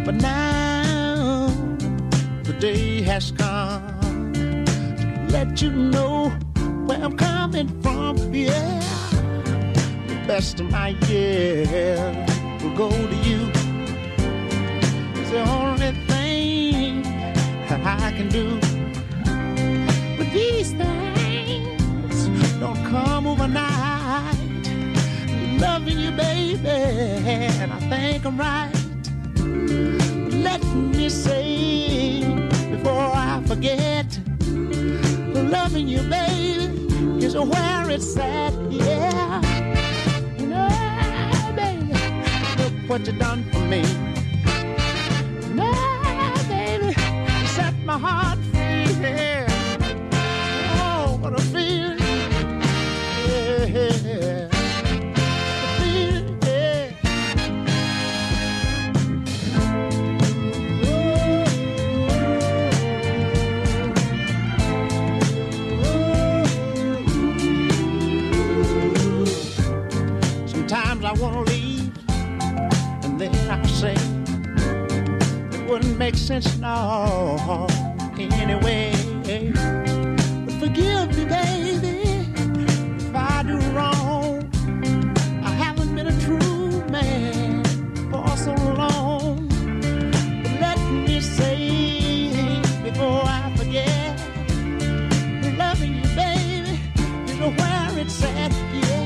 But now the day has come to let you know where I'm coming from. Yeah, the best of my years will go to you. It's the only thing I can do. But these things don't come overnight. Loving you, baby, and I think I'm right. Let me say before I forget, loving you, baby, is where it's at. Yeah, you know, baby, look what you done for me. Now, baby, you set my heart free. Yeah. Oh, what a feeling. Yeah. I want to leave, and then I say it wouldn't make sense no anyway. But forgive me, baby, if I do wrong. I haven't been a true man for so long. But let me say before I forget, loving you, baby, is where it's at. Yeah.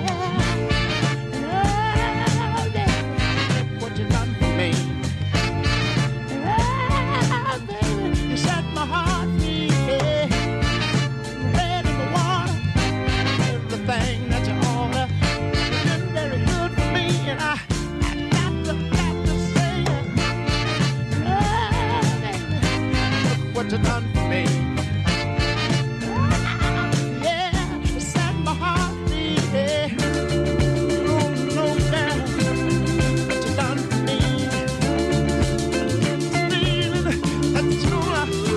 What you done for me? Yeah, set my heart free. Yeah. Oh, no doubt. What you done for me? Feeling that's true.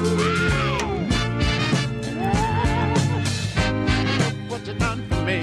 What you done for me?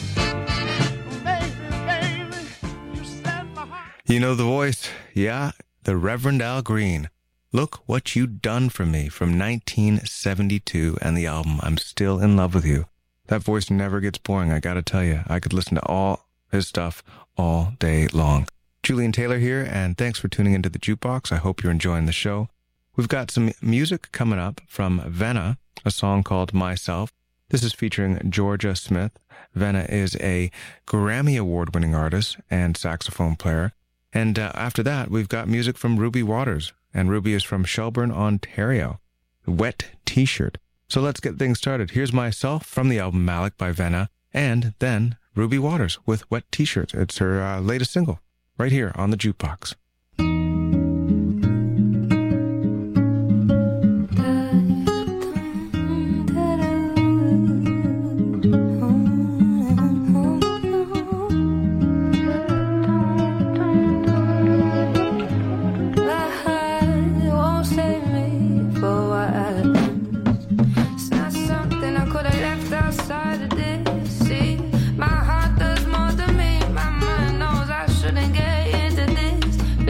Baby, baby, you set my heart. You know the voice, yeah, the Reverend Al Green. Look What You Done For Me from 1972 and the album I'm Still in Love With You. That voice never gets boring, I gotta tell you. I could listen to all his stuff all day long. Julian Taylor here, and thanks for tuning into the Jukebox. I hope you're enjoying the show. We've got some music coming up from Venna, a song called Myself. This is featuring Georgia Smith. Venna is a Grammy Award-winning artist and saxophone player. And after that, we've got music from Ruby Waters. And Ruby is from Shelburne, Ontario. Wet T-shirt. So let's get things started. Here's Myself from the album Malik by Venna, and then Ruby Waters with Wet T-shirt. It's her latest single, right here on the Jukebox. My heart does more than me. My mind knows I shouldn't get into this.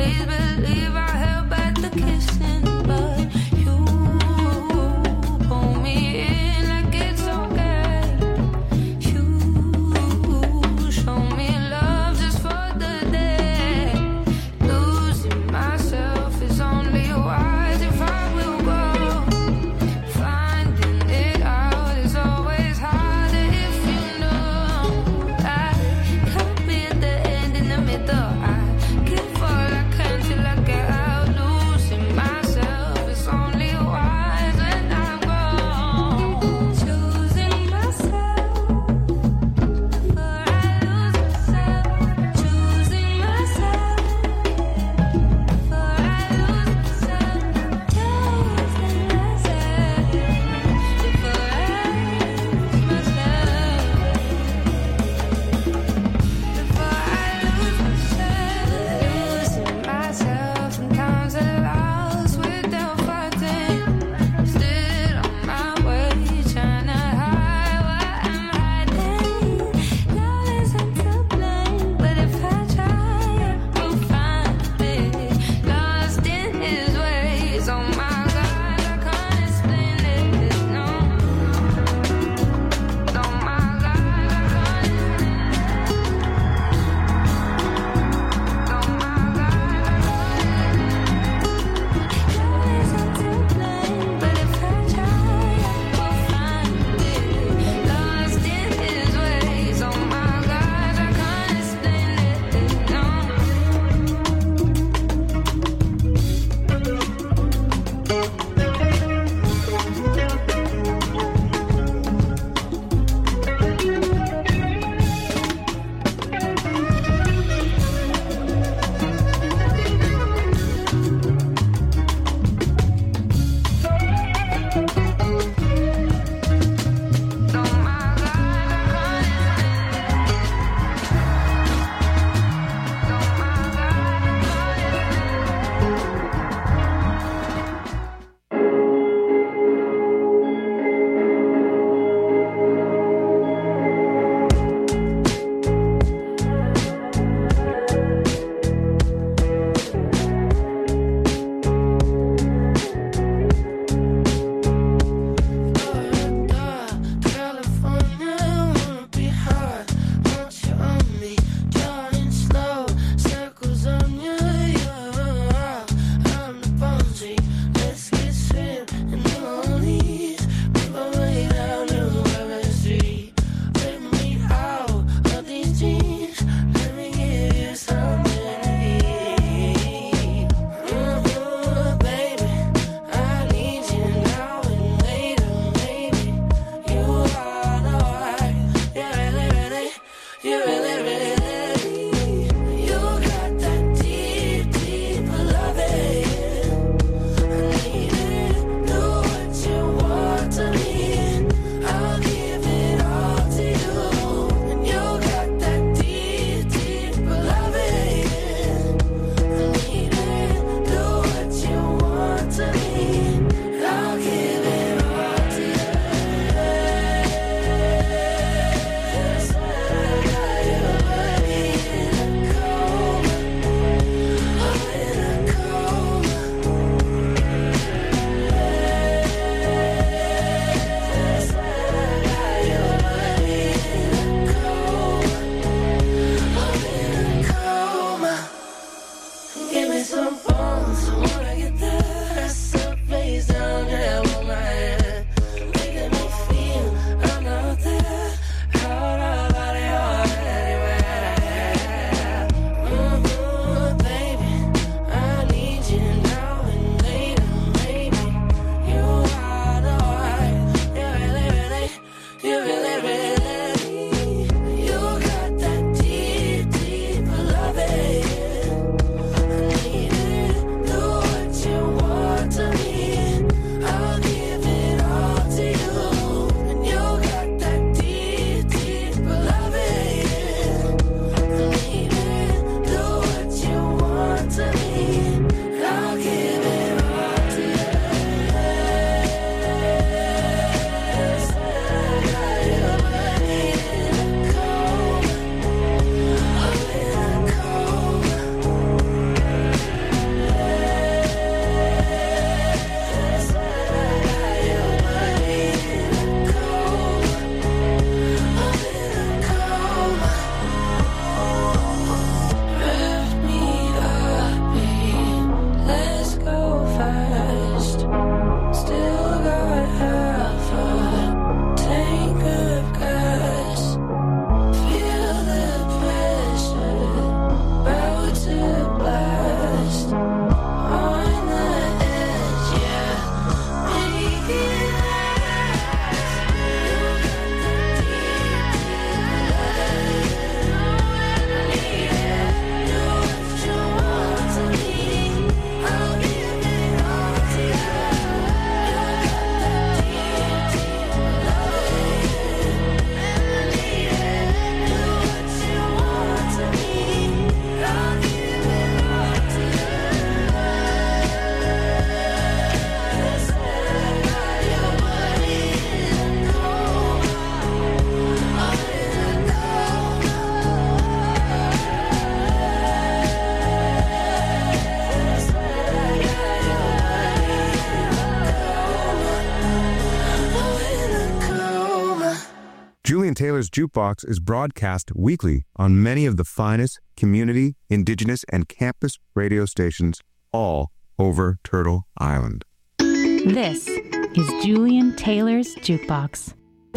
Julian Taylor's Jukebox is broadcast weekly on many of the finest community, indigenous, and campus radio stations all over Turtle Island. This is Julian Taylor's Jukebox.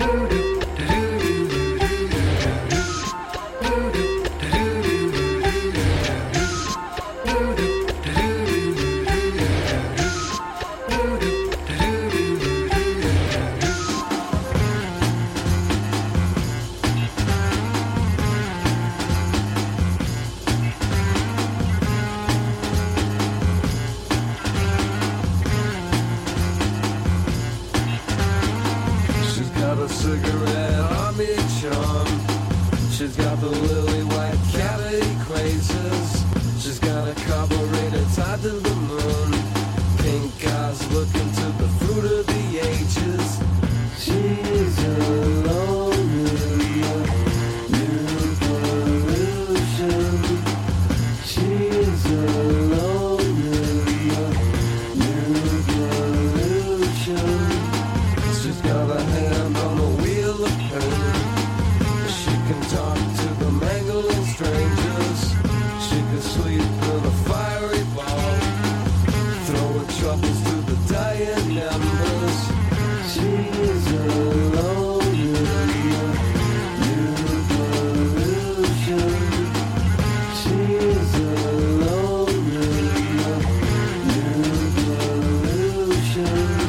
She's got the lily white cavity crazes. She's got a carburetor tied to the moon. Pink eyes looking to the fruit of the ages. She's alone in the new pollution. She's alone in the new pollution. She's got a hand on the wheel of pain. Talk to the mangling strangers. She could sleep in a fiery ball, throwing troubles to the dying embers. She's alone in the new pollution. She's alone in the new pollution.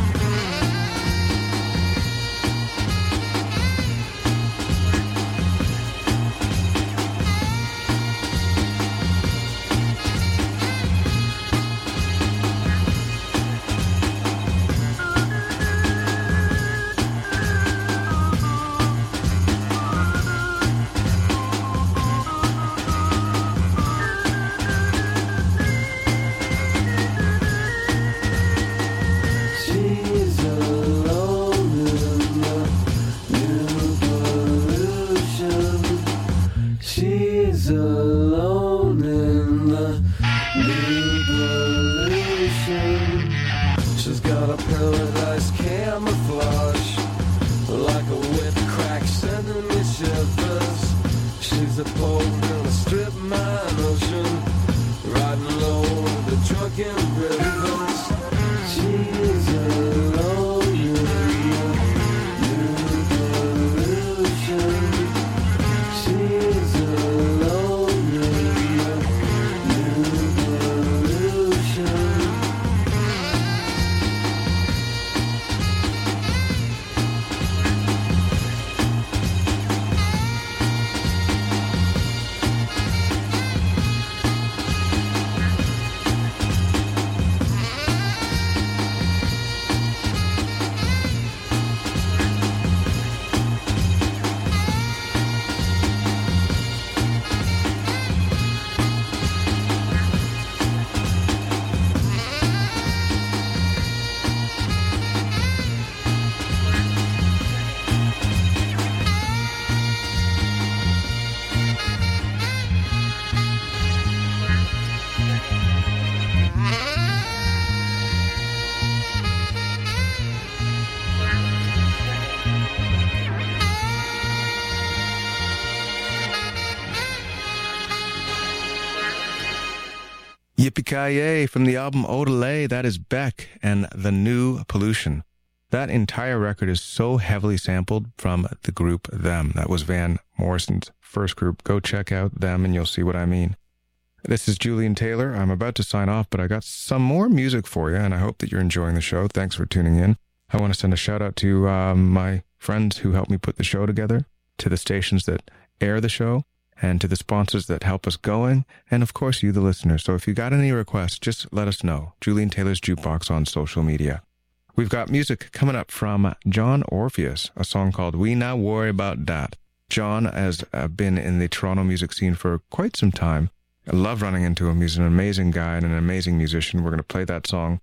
Yippee-ki-yay from the album Odelay. That is Beck and The New Pollution. That entire record is so heavily sampled from the group Them. That was Van Morrison's first group. Go check out Them and you'll see what I mean. This is Julian Taylor. I'm about to sign off, but I got some more music for you, and I hope that you're enjoying the show. Thanks for tuning in. I want to send a shout out to my friends who helped me put the show together, to the stations that air the show, and to the sponsors that help us going, and of course you, the listeners. So if you got any requests, just let us know. Julian Taylor's Jukebox on social media. We've got music coming up from John Orpheus, a song called We Not Worry About That. John has been in the Toronto music scene for quite some time. I love running into him. He's an amazing guy and an amazing musician. We're going to play that song.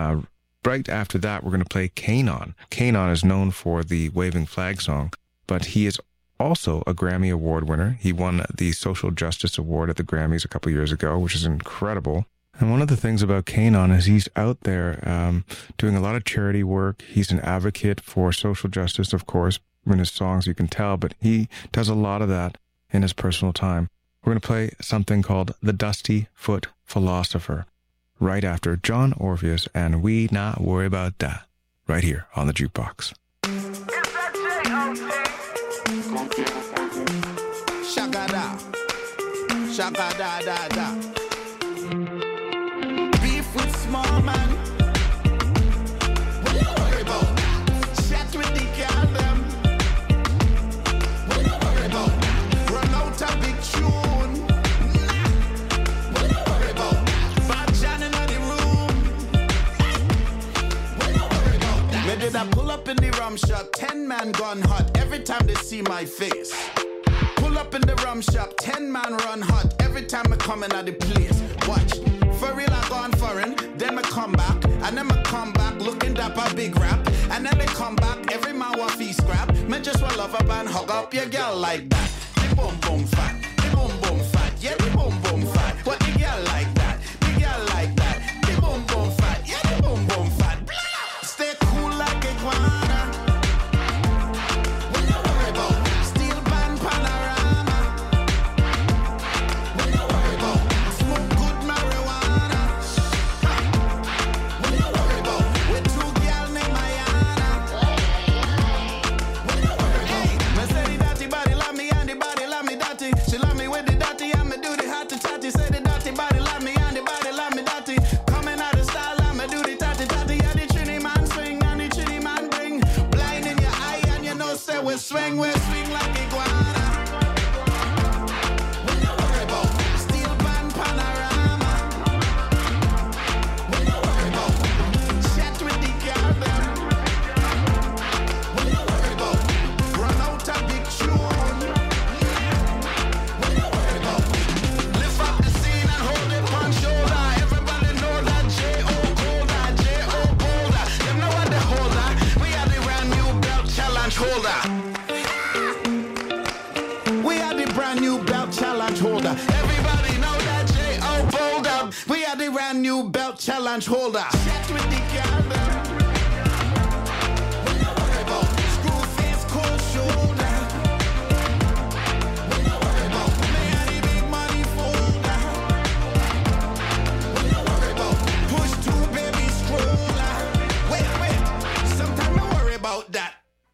Right after that, we're going to play Kanon. Kanon is known for the Waving Flag song, but he is also a Grammy Award winner. He won the Social Justice Award at the Grammys a couple years ago, which is incredible. And one of the things about Kanon is he's out there doing a lot of charity work. He's an advocate for social justice, of course, in his songs, you can tell, but he does a lot of that in his personal time. We're going to play something called The Dusty Foot Philosopher right after John Orpheus and We Not Worry About That right here on the Jukebox. Shagada, shagada da da. Beef with small man. What you worry about? Chat with the girl them. What you worry about? Run out a big tune. What you worry about? Bad John in the room. What you worry about? Where did I pull up in the rum shop? 10 man gone hot every time they see my face. Pull up in the rum shop, 10 man run hot every time I come in at the place. Watch, for real I gone foreign, then I come back, and then I come back looking dapper big rap, and then they come back, every man want fee scrap. Me just want love up and hug up your girl like that. The boom boom fat, the boom boom fat, yeah the boom boom fat. What the girl like that, the girl like that. The boom boom fat, yeah the boom boom fat. Stay cool like iguana. Swing, we swing like iguana. What you worry about? Steel band panorama. What you worry about? Chat with the girl them. What you worry about? Run out a big tune. What you worry about? Lift up the scene and hold it on shoulder. Everybody know that J.O. Colder, J.O. Colder. Them know what they holder. We are the brand new belt challenge holder. New belt challenge holder. Everybody know that J.O. Boulder. We are the brand new belt challenge holder. Chat with the girl. What you worry about? Screw face, cold shoulder. What you worry about? Me and the big money folder. What you worry about? Push two baby stroller. Wait, sometimes I worry about that.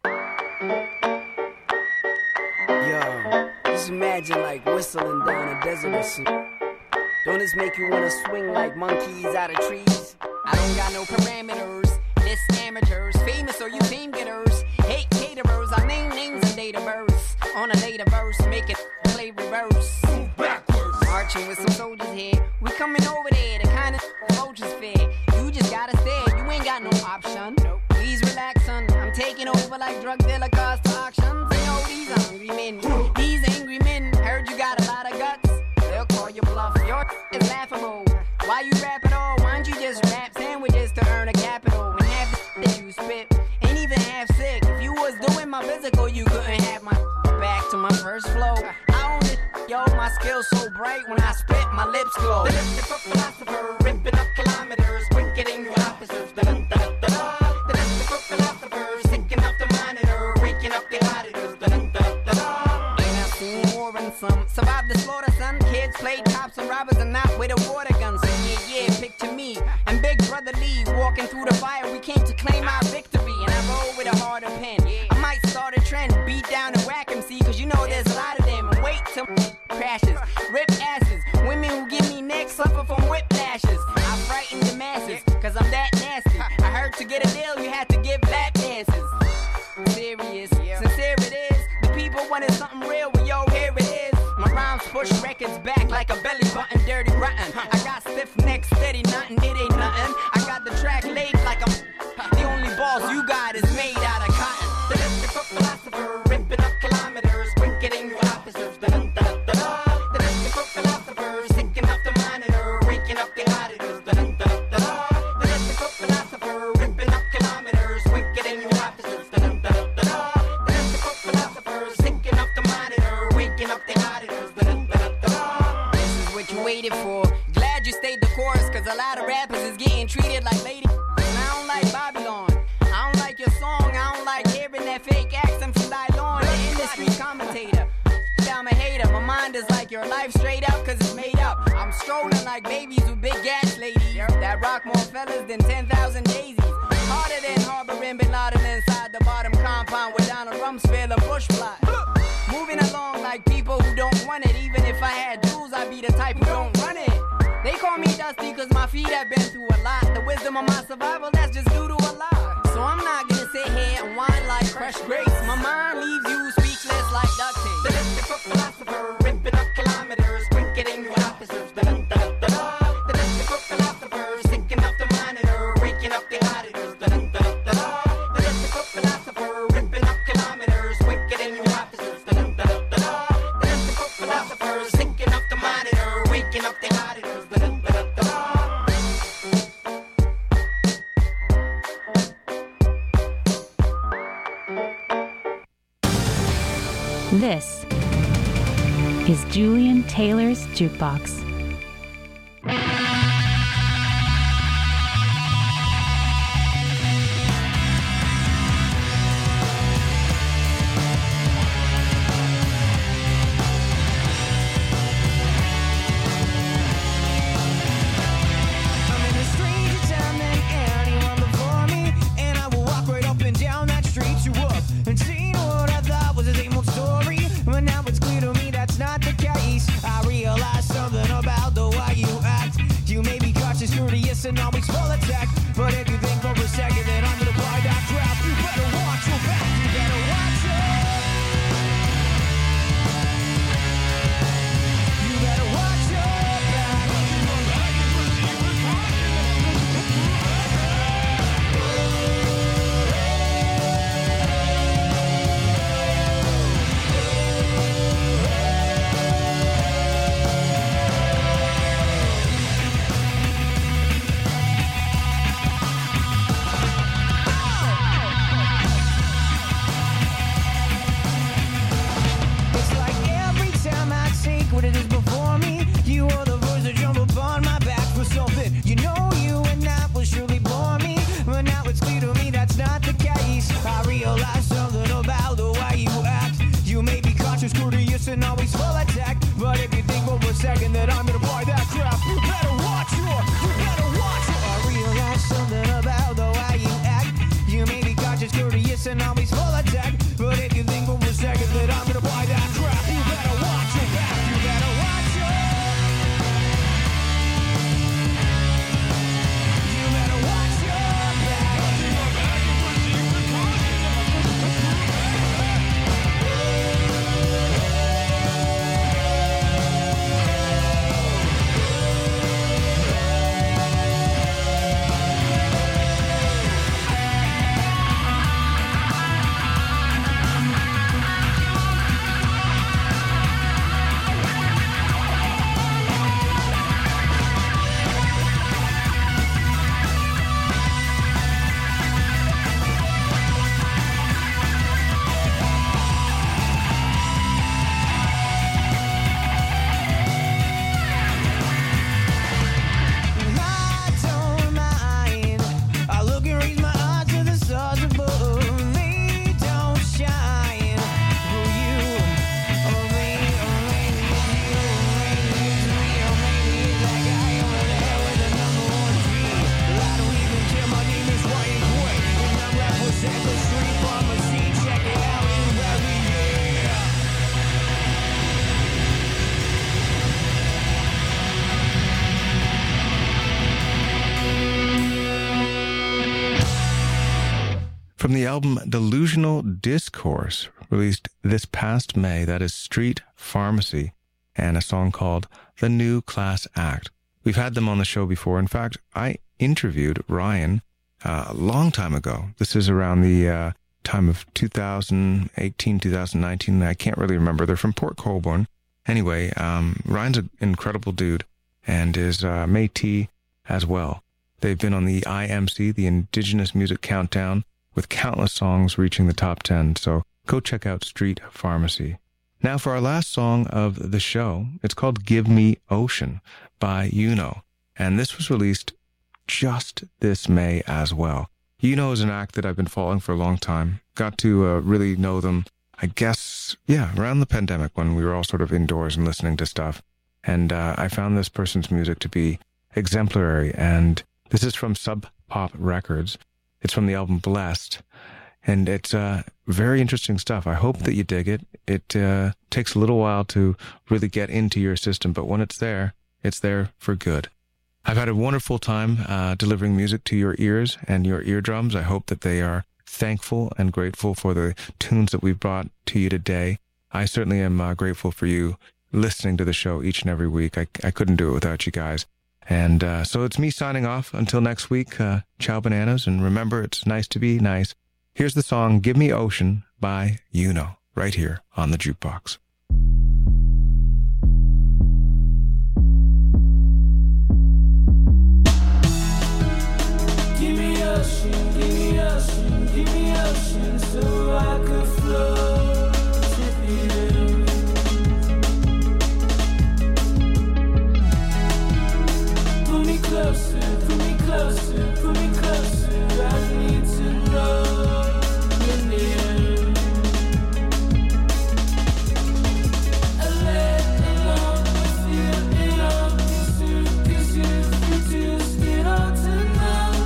Just imagine like whistling down a desert or something. Don't this make you wanna swing like monkeys out of trees? I don't got no parameters, this amateurs, famous or you fame getters, hate caterers, I name names and date of birth. On a later verse, make it play reverse. Backwards. Marching with some soldiers here, we coming over there, the kind of soldiers fear. You just gotta stare, you ain't got no option. Please relax, son, I'm taking over like drug dealer cars to auctions. You know these hungry men, these angry men, heard you got a lot of guts. They'll call you bluff, your is laughable. Why you rap at all? Why don't you just rap sandwiches to earn a capital? When half the that you spit ain't even half sick. If you was doing my physical, you couldn't have my back to my first flow. I own it, yo, my skills so bright when I spit, my lips glow. The mystical philosopher, ripping up kilometers, winking your officers. The mystical philosopher, sinking up the monitor, raking up the auditors. Ain't I seen more than some? Survived the slaughter, son. Kids played cops and robbers and not with a water gun. So yeah, picture me and Big Brother Lee walking through the fire. We came to claim our victory, and I roll with a harder pen. I might start a trend, beat down and whack MC, cause you know there's a lot of them. And wait till crashes, rip asses. Women who give me neck suffer from whiplashes. I frighten the masses, cause I'm that nasty. I heard to get a deal, you had to give lap dances. Serious, sincere it is. The people wanted something real, well yo, here it is. My rhymes push records back like a belly button, dirty rotten. I got stiff neck, steady nothing, it ain't nothing. I got the track laid like I'm the only balls you got is made out of cotton. The mystical philosopher, ripping up kilometers, winking your officers. The mystical philosopher, sinking up the monitor, raking up the auditors. The mystical philosopher, ripping up kilometers, winking your officers. The mystical philosopher, sinking up the monitor, raking up the auditors. This is what you waited for. Glad you stayed the course, cause a lot of rappers is getting treated like ladies. And I don't like Babylon. I don't like your song. I don't like hearing that fake accent from Dial later. My mind is like your life straight up, cause it's made up. I'm strolling like babies with big gas ladies that rock more fellas than 10,000 daisies. Harder than harboring Bin Laden inside the bottom compound with Donald Rumsfeld and Bush plot. Moving along like people who don't want it. Even if I had jewels, I'd be the type who don't run it. They call me Dusty cause my feet have been through a lot. The wisdom of my survival, that's just due to a lot. So I'm not gonna sit here and whine like fresh grapes. My mind leaves you speechless like duct tape. The mystical philosopher, ripping up kilometers, winking with officers. The mystical philosopher, sinking up the monitor, raking up the auditors. The mystical philosopher, ripping up kilometers, winking with officers. The mystical philosopher, sinking up the monitor, raking up the auditors. This is Julian Taylor's Jukebox. And always full attack. But if you think for a second that I'm gonna buy that crap, you better watch your back, you better watch it. You better watch your back. What it is before me, you are the voice that jump upon my back for something. You know you and that will surely bore me, but now it's clear to me that's not the case. I realize something about the way you act. You may be conscious, courteous, and always full attack, but if you think for a second that I'm gonna buy that crap, you better watch your, you better watch it. I realize something about the way you act. You may be conscious, courteous, and always full attack, but if you think for a second that I'm gonna buy that crap, you better watch your back. From the album Delusional Discourse, released this past May, that is Street Pharmacy, and a song called The New Class Act. We've had them on the show before. In fact, I interviewed Ryan a long time ago. This is around the time of 2018, 2019. I can't really remember. They're from Port Colborne. Anyway, Ryan's an incredible dude and is Métis as well. They've been on the IMC, the Indigenous Music Countdown, with countless songs reaching the top 10. So go check out Street Pharmacy. Now for our last song of the show, it's called Give Me Ocean by Yuno. And this was released just this May as well. Yuno is an act that I've been following for a long time. Got to really know them, I guess, was, around the pandemic when we were all sort of indoors and listening to stuff. And I found this person's music to be exemplary. And this is from Sub Pop Records. It's from the album Blessed. And it's very interesting stuff. I hope that you dig it. It takes a little while to really get into your system, but when it's there for good. I've had a wonderful time delivering music to your ears and your eardrums. I hope that they are thankful and grateful for the tunes that we've brought to you today. I certainly am grateful for you listening to the show each and every week. I couldn't do it without you guys. And so it's me signing off. Until next week, ciao bananas, and remember, it's nice to be nice. Here's the song Give Me Ocean by Yuno, right here on the Jukebox. Give me ocean, give me ocean, give me ocean, so I could float with you. Pull me closer, pull me closer, pull me closer, I need to know you're near. I let alone with you, it all is true, 'cause you just get on tonight.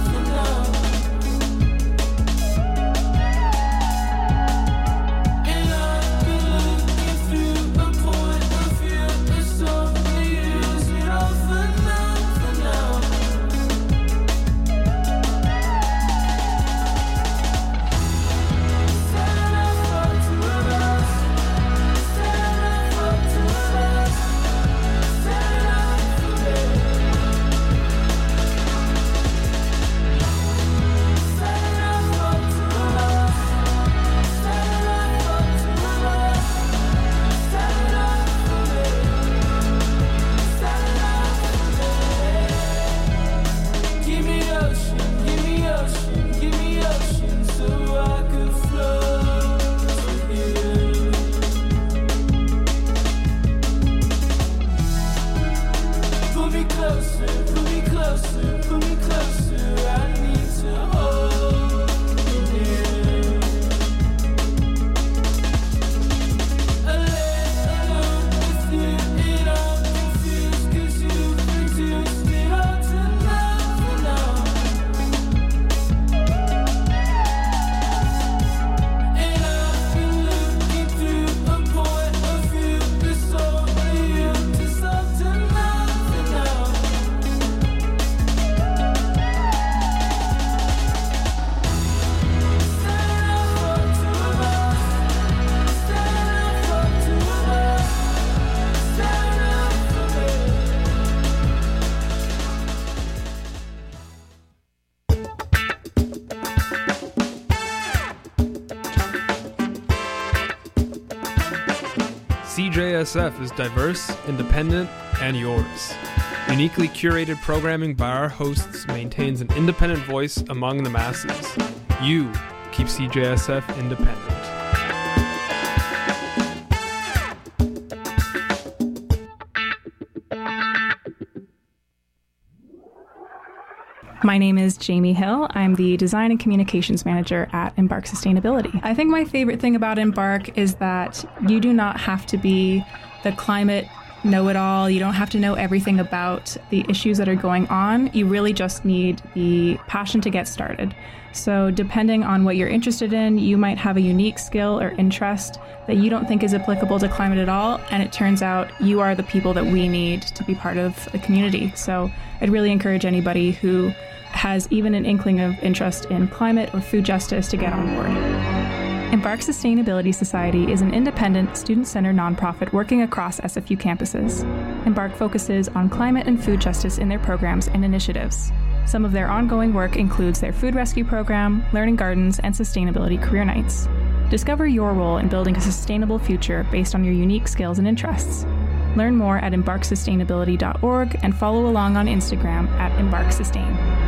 CJSF is diverse, independent, and yours. Uniquely curated programming by our hosts maintains an independent voice among the masses. You keep CJSF independent. My name is Jamie Hill. I'm the Design and Communications Manager at Embark Sustainability. I think my favorite thing about Embark is that you do not have to be the climate know-it-all. You don't have to know everything about the issues that are going on. You really just need the passion to get started. So depending on what you're interested in, you might have a unique skill or interest that you don't think is applicable to climate at all, and it turns out you are the people that we need to be part of the community. So I'd really encourage anybody who has even an inkling of interest in climate or food justice to get on board. Embark Sustainability Society is an independent, student-centered nonprofit working across SFU campuses. Embark focuses on climate and food justice in their programs and initiatives. Some of their ongoing work includes their food rescue program, learning gardens, and sustainability career nights. Discover your role in building a sustainable future based on your unique skills and interests. Learn more at embarksustainability.org and follow along on Instagram at embarksustain.